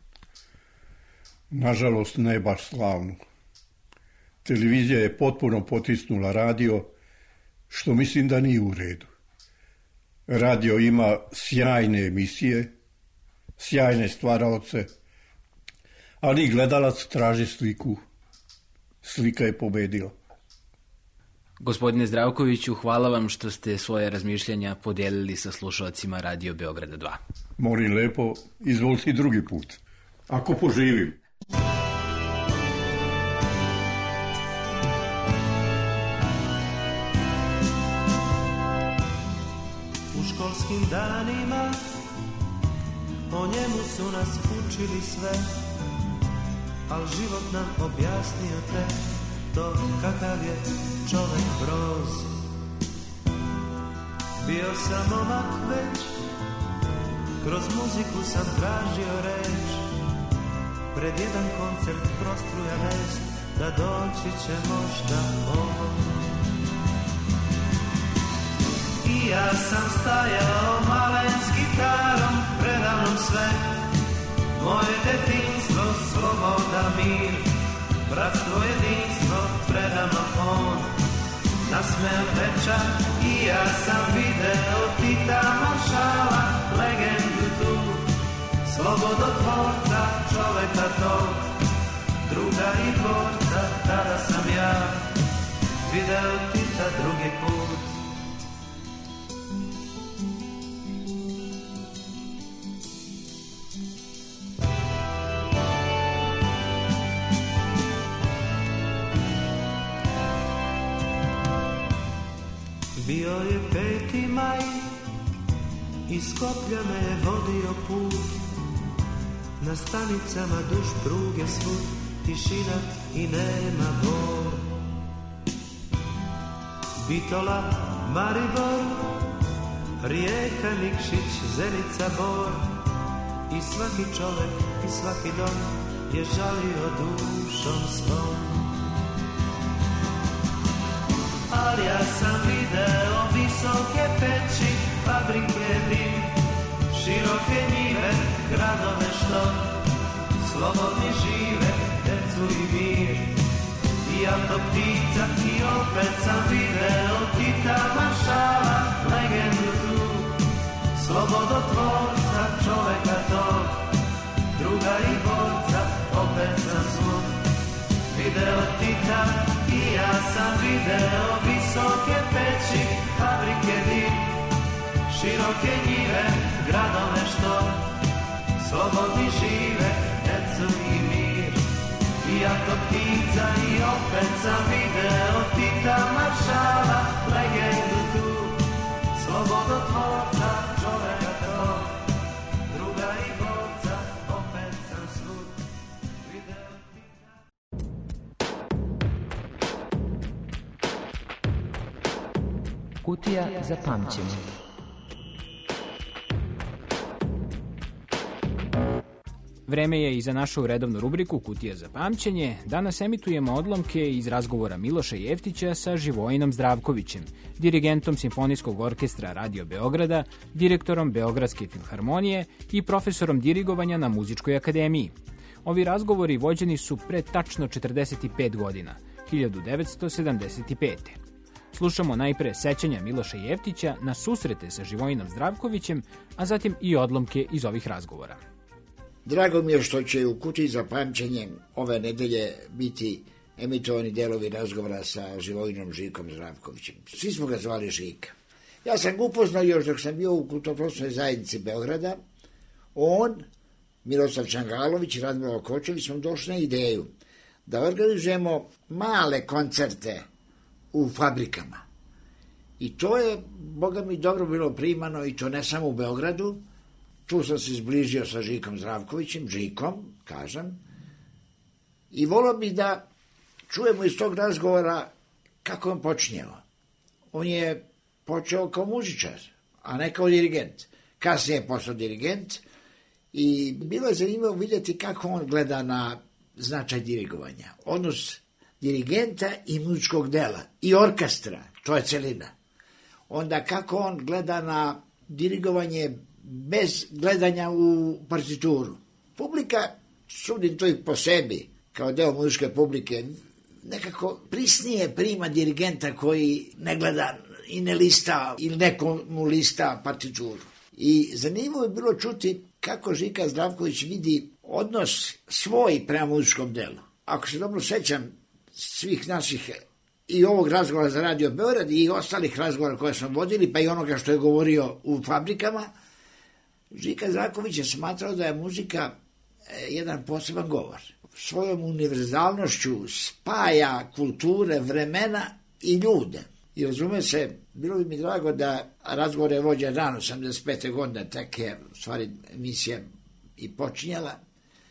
Speaker 7: Nažalost, ne baš slavnu. Televizija je potpuno potisnula radio, što mislim da nije u redu. Radio ima sjajne emisije, sjajne stvaraoce, ali gledalac traži sliku. Slika je pobedila.
Speaker 4: Gospodine Zdravkoviću, hvala vam što ste svoje razmišljanja podelili sa slušalcima Radio Beograda dva.
Speaker 7: Molim lepo, izvolite drugi put. Ako poživim.
Speaker 11: U školskim danima o njemu su nas učili sve, al život nam objasnio tek to kakav je čovek broz. Bio sam momak već, kroz muziku sam tražio reč, pred jedan koncert prostruja vest da doći će možda ovo. I ja sam stajao malen s gitarom, predavnom sve, moje detinjstvo, sloboda, mir, bratstvo, jedinstvo, predavno on, nasmeo večer. I ja sam video Tita Maršala, legendu tu, slobodotvorca, čoveka tog, druga i borca, tada sam ja video Tita drugi put. Bio je peti maj, iz Skoplja me je vodio put, na stanicama duž pruge svud, tišina i nema bol. Bitola, Maribor, Rijeka, Nikšić, Zenica, Bor, i svaki čovek i svaki dom je žalio dušom svom. Ali ja sam video visoke peći, fabrike dim, široke njive, gradove što slobodni žive, decu i mir. I ja to ptica i opet sam video Tita Maršala, legendu tu, slobodotvorca, čoveka tog, druga i borca, opet sam svud. Video Tita i ja sam video visoke peći, fabrike dim, široke njive, gradove što slobodni žive, decu i mir. I ja to ptica i opet sam video Tita Maršala, legendu tu, slobodotvorca, čoveka tog, druga i borca, opet sam svud. Video Tita.
Speaker 12: Kutija za pamćenje.
Speaker 4: Vreme je i za našu redovnu rubriku Kutija za pamćenje. Danas emitujemo odlomke iz razgovora Miloša Jeftića sa Živojinom Zdravkovićem, dirigentom Simfonijskog orkestra Radio Beograda, direktorom Beogradske filharmonije i profesorom dirigovanja na Muzičkoj akademiji. Ovi razgovori vođeni su pre tačno četrdeset pet godina, hiljadu devetsto sedamdeset pete. Slušamo najpre sećanja Miloša Jeftića na susrete sa Živojinom Zdravkovićem, a zatim i odlomke iz ovih razgovora.
Speaker 13: Drago mi je što će u Kutiji za pamćenje ove nedelje biti emitovani delovi razgovora sa Živojinom Žikom Zdravkovićem. Svi smo ga zvali Žika. Ja sam ga upoznao još dok sam bio u kulturno-prosvetnoj zajednici Beograda. On, Miroslav Čangalović i Radmilo Kočević smo došli na ideju da organizujemo male koncerte u fabrikama. I to je, boga mi, dobro bilo primano, i to ne samo u Beogradu. Tu sam se zbližio sa Žikom Zdravkovićem, Žikom, kažem, i volio bi da čujemo iz tog razgovora kako on počinjeo. On je počeo kao muzičar, a ne kao dirigent. Kasnije je postao dirigent i bilo je zanimljivo vidjeti kako on gleda na značaj dirigovanja. Odnos dirigenta i muzičkog dela i orkestra, to je celina. Onda kako on gleda na dirigovanje bez gledanja u partituru. Publika, sudim to i po sebi, kao deo muzičke publike, nekako prisnije prima dirigenta koji ne gleda i ne lista, ili neko mu lista partituru. I zanimljivo je bilo čuti kako Žika Zdravković vidi odnos svoj prema muzičkom delu. Ako se dobro sećam svih naših i ovog razgovora za Radio Beograd i ostalih razgovora koje smo vodili, pa i onoga što je govorio u fabrikama, Žika Zdravković je smatrao da je muzika jedan poseban govor. Svojom univerzalnošću spaja kulture, vremena i ljude. I razume se, bilo bi mi drago da razgovor je vođen rano, osamdeset pete godine, tek je u stvari emisija i počinjala.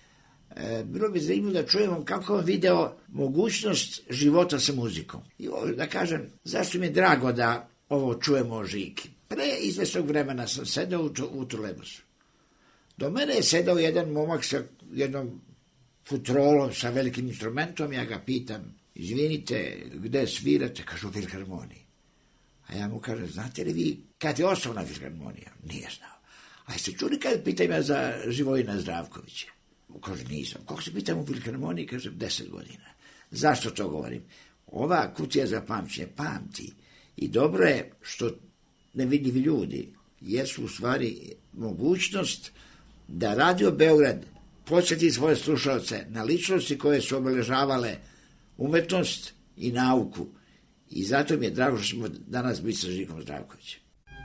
Speaker 13: E, bilo bi zanimljivo da čujemo kako on video mogućnost života sa muzikom. I ovo, da kažem, zašto mi je drago da ovo čujemo o Žiki. Pre izvesnog vremena sam sedao u, u Tulebusu. Do mene je sedao jedan momak sa jednom futrolom, sa velikim instrumentom. Ja ga pitam, izvinite, gde svirate? Kažu, u filharmoniji. A ja mu kažem, znate li vi kad je osnovna filharmonija? Nije znao. A jeste čuli kad pitam ja za Živojina Zdravkovića? Kaže, nisam. Kako se pitam u filharmoniji? Kažem, deset godina. Zašto to govorim? Ova Kutija za pamćenje pamti. I dobro je što nevidljivi ljudi jesu u stvari mogućnost da Radio Beograd podsjeti svoje slušalce na ličnosti koje su obeležavale umetnost i nauku. I zato mi je drago što smo danas biti sa Žikom Zdravkovićem.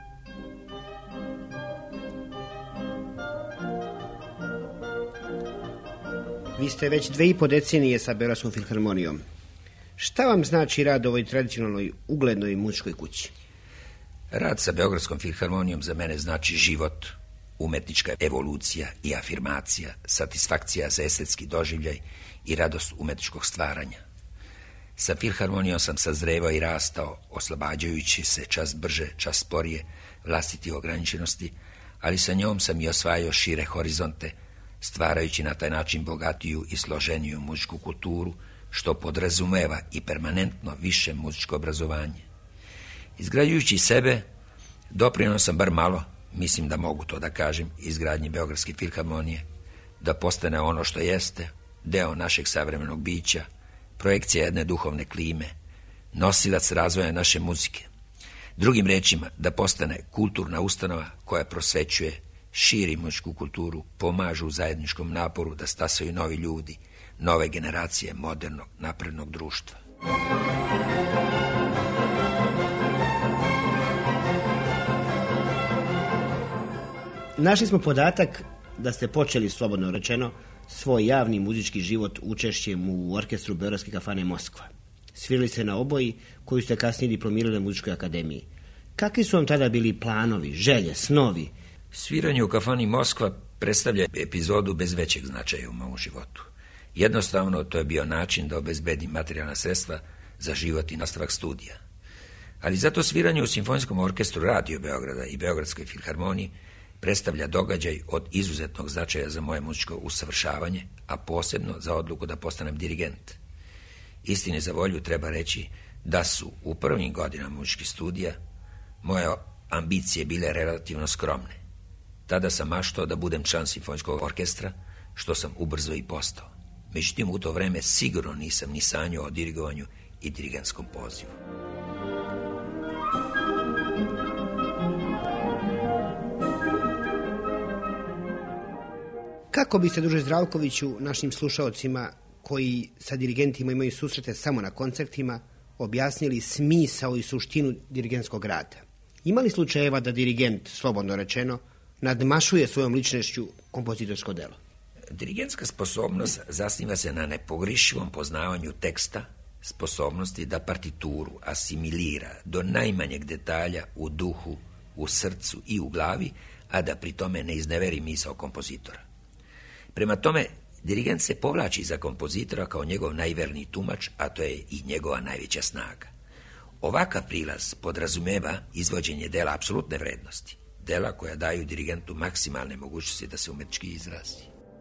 Speaker 14: Vi ste već dve i po decenije sa Beogradskom filharmonijom. Šta vam znači rad u ovoj tradicionalnoj, uglednoj muzičkoj kući?
Speaker 15: Rad sa Beogradskom filharmonijom za mene znači život, umetnička evolucija i afirmacija, satisfakcija za estetski doživljaj i radost umetničkog stvaranja. Sa filharmonijom sam sazrevao i rastao, oslobađajući se čas brže, čas sporije, vlastitih ograničenosti, ali sa njom sam i osvajao šire horizonte, stvarajući na taj način bogatiju i složeniju muzičku kulturu, što podrazumeva i permanentno više muzičko obrazovanje. Izgrađujući sebe, doprinio sam bar malo mislim da mogu to da kažem, izgradnji Beogradske filharmonije, da postane ono što jeste, deo našeg savremenog bića, projekcija jedne duhovne klime, nosilac razvoja naše muzike. Drugim rečima, da postane kulturna ustanova koja prosvećuje, širi muzičku kulturu, pomažu u zajedničkom naporu da stasaju novi ljudi, nove generacije modernog, naprednog društva.
Speaker 14: Našli smo podatak da ste počeli, slobodno rečeno, svoj javni muzički život učešćem u orkestru Beogradske kafane Moskva. Svirali ste na oboji, koju ste kasnije diplomirali na muzičkoj akademiji. Kakvi su vam tada bili planovi, želje, snovi?
Speaker 15: Sviranje u kafani Moskva predstavlja epizodu bez većeg značaja u mom životu. Jednostavno, to je bio način da obezbedim materijalna sredstva za život i nastavak studija. Ali zato sviranje u Simfonijskom orkestru Radio Beograda i Beogradskoj filharmoniji predstavlja događaj od izuzetnog značaja za moje muzičko usavršavanje, a posebno za odluku da postanem dirigent. Istini za volju treba reći da su u prvim godinama muzičkih studija moje ambicije bile relativno skromne. Tada sam maštao da budem član Simfonijskog orkestra, što sam ubrzo i postao. Međutim, u to vreme sigurno nisam ni sanjao o dirigovanju i dirigentskom pozivu.
Speaker 14: Kako biste, druže Zdravkoviću, našim slušaocima koji sa dirigentima imaju susrete samo na koncertima, objasnili smisao i suštinu dirigentskog rada? Ima li slučajeva da dirigent, slobodno rečeno, nadmašuje svojom ličnošću kompozitorsko delo?
Speaker 15: Dirigentska sposobnost zasniva se na nepogrešivom poznavanju teksta, sposobnosti da partituru asimilira do najmanjeg detalja u duhu, u srcu i u glavi, a da pri tome ne izneveri misao kompozitora. Prema tome, dirigent se povlači za kompozitora kao njegov najverniji tumač, a to je i njegova najveća snaga. Ovakav prilaz podrazumeva izvođenje dela apsolutne vrednosti, dela koja daju dirigentu maksimalne mogućnosti da se umetnički izrazi.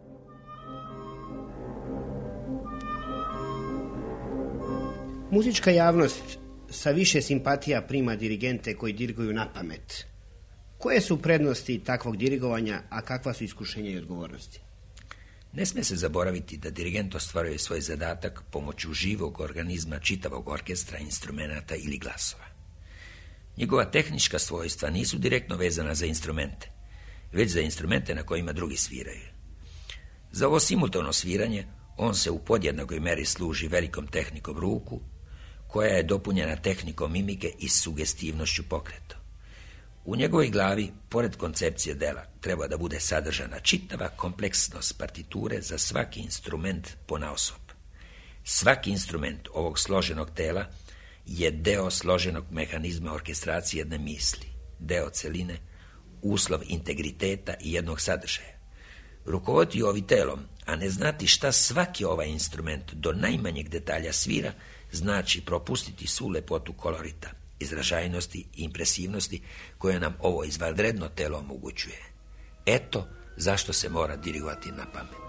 Speaker 14: Muzička javnost sa više simpatija prima dirigente koji diriguju na pamet. Koje su prednosti takvog dirigovanja, a kakva su iskušenja i odgovornosti?
Speaker 15: Ne sme se zaboraviti da dirigent ostvaruje svoj zadatak pomoću živog organizma čitavog orkestra, instrumenata ili glasova. Njegova tehnička svojstva nisu direktno vezana za instrumente, već za instrumente na kojima drugi sviraju. Za ovo simultano sviranje on se u podjednakoj meri služi velikom tehnikom ruku, koja je dopunjena tehnikom mimike i sugestivnošću pokreta. U njegovoj glavi, pored koncepcije dela, treba da bude sadržana čitava kompleksnost partiture za svaki instrument ponaosob. Svaki instrument ovog složenog tela je deo složenog mehanizma orkestracije jedne misli, deo celine, uslov integriteta i jednog sadržaja. Rukovoditi ovi telom, a ne znati šta svaki ovaj instrument do najmanjeg detalja svira, znači propustiti svu lepotu kolorita, izražajnosti i impresivnosti koje nam ovo izvanredno telo omogućuje. Eto zašto se mora dirigovati na pamet.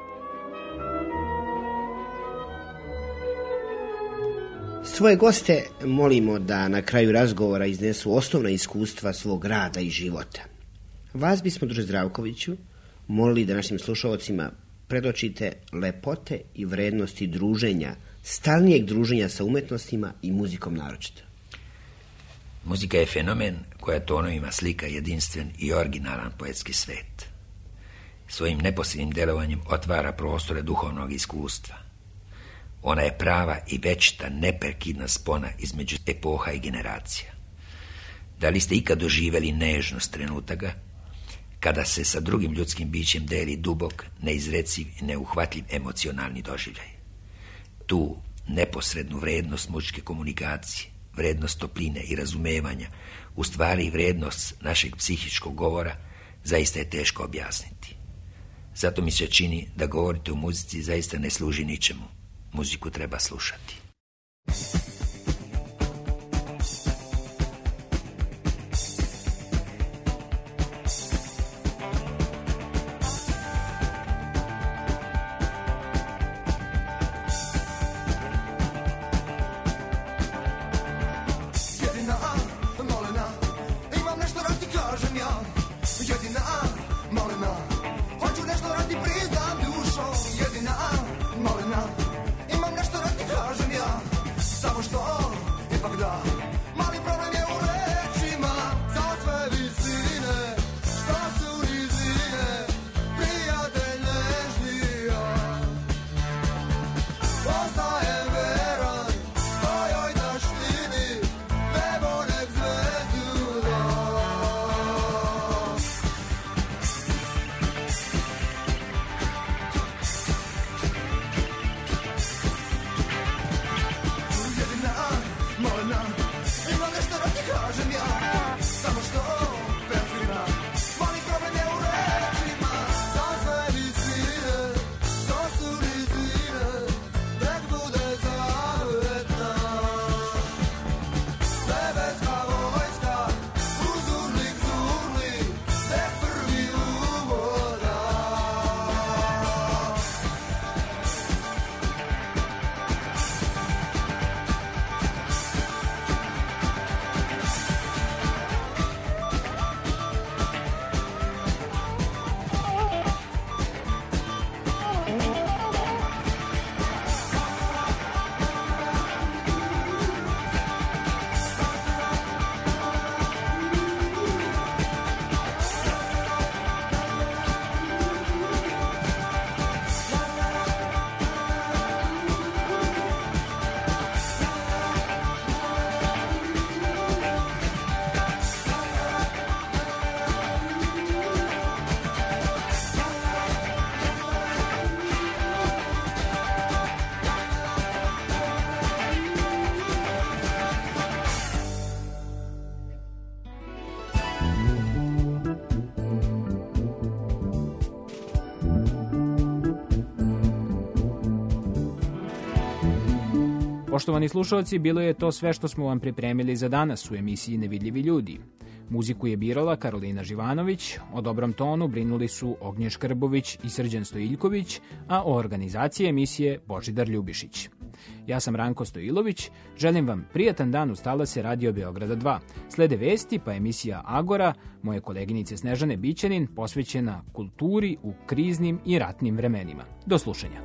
Speaker 14: Svoje goste molimo da na kraju razgovora iznesu osnovna iskustva svog rada i života. Vas bismo, druže Zdravkoviću, molili da našim slušalcima predočite lepote i vrednosti druženja, stalnijeg druženja sa umetnostima i muzikom naročito.
Speaker 15: Muzika je fenomen koja tonovima slika jedinstven i originalan poetski svet. Svojim neposrednim delovanjem otvara prostore duhovnog iskustva. Ona je prava i večita neprekidna spona između epoha i generacija. Da li ste ikad doživjeli nežnost trenutaka kada se sa drugim ljudskim bićem deli dubok, neizreciv i neuhvatljiv emocionalni doživljaj? Tu neposrednu vrednost muzičke komunikacije, vrednost topline i razumevanja, u stvari vrednost našeg psihičkog govora, zaista je teško objasniti. Zato mi se čini da govoriti o muzici zaista ne služi ničemu. Muziku treba slušati.
Speaker 9: Jedina, malena, imam nešto da ti kažem ja.
Speaker 12: Bog da. Mali problem je u rečima, za sve visine, što su nizine, prijatelj nežnija. Ostajem veran svojoj taštini, nebo nek zvezdu da. Jedina, malena, ima nešto da ti kažem ja, samo što perfidna. Mali problem je u rečima, za sve visine, što su nizine, nek bude zavetna. Nebeska vojska, uzurnik zurni, nek prvi uvoda.
Speaker 4: Poštovani slušalci, bilo je to sve što smo vam pripremili za danas u emisiji Nevidljivi ljudi. Muziku je birala Karolina Živanović, o dobrom tonu brinuli su Ognjen Škrbović i Srđan Stojiljković, a o organizaciji emisije Božidar Ljubišić. Ja sam Ranko Stojilović, želim vam prijatan dan uz talase Radio Beograda dva. Slede vesti pa emisija Agora, moje koleginice Snežane Bićanin, posvećena kulturi u kriznim i ratnim vremenima. Do slušanja.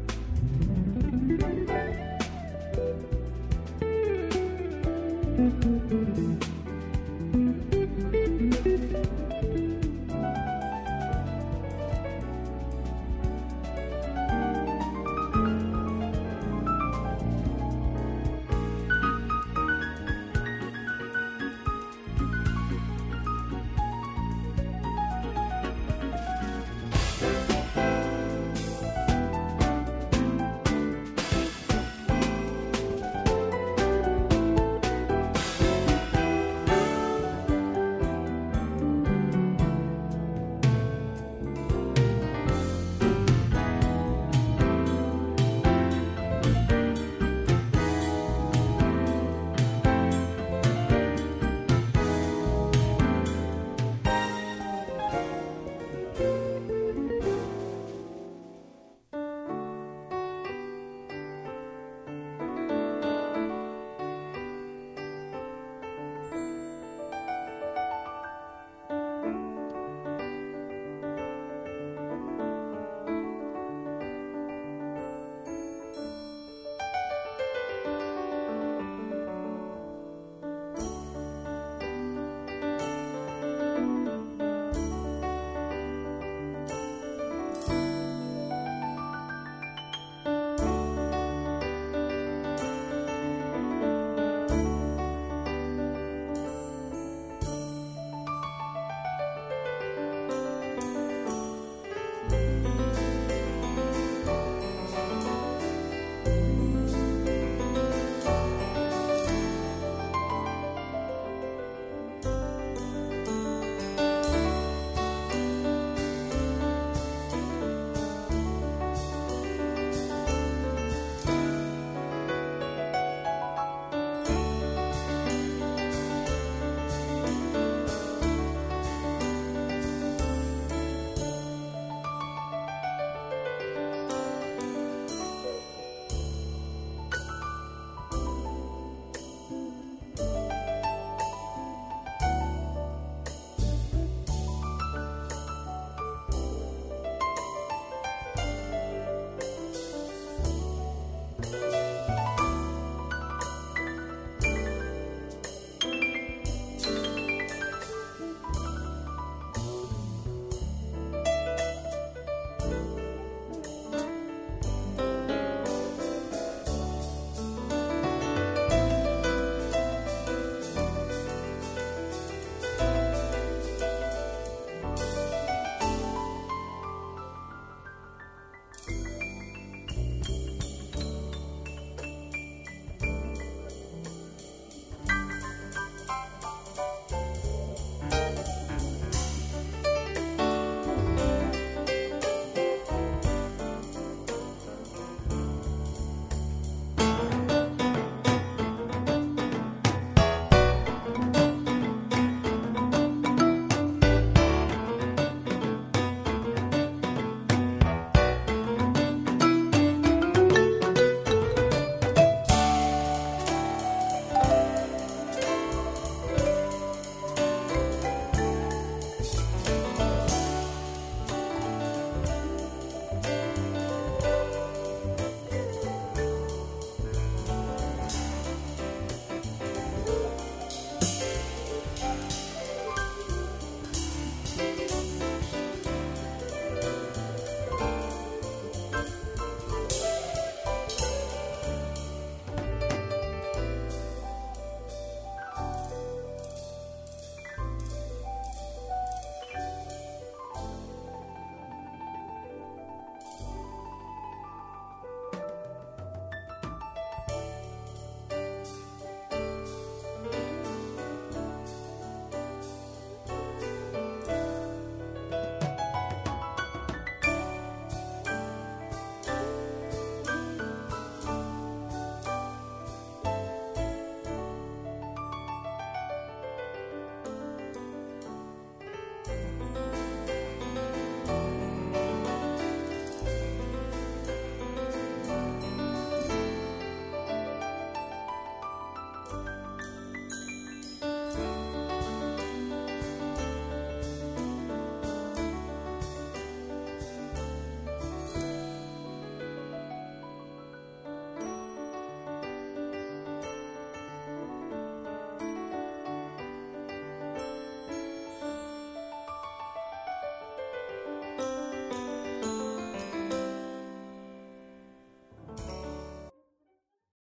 Speaker 6: Thank you.